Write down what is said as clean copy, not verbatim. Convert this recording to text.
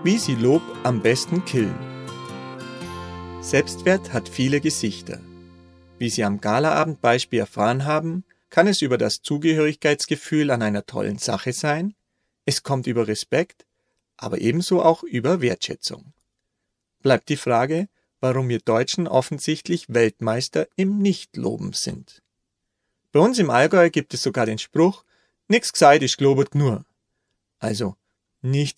Wie Sie Lob am besten killen. Selbstwert hat viele Gesichter. Wie Sie am Galaabendbeispiel erfahren haben, kann es über das Zugehörigkeitsgefühl an einer tollen Sache sein, es kommt über Respekt, aber ebenso auch über Wertschätzung. Bleibt die Frage, warum wir Deutschen offensichtlich Weltmeister im Nichtloben sind. Bei uns im Allgäu gibt es sogar den Spruch, nix gesagt ist globet nur. Also, nichts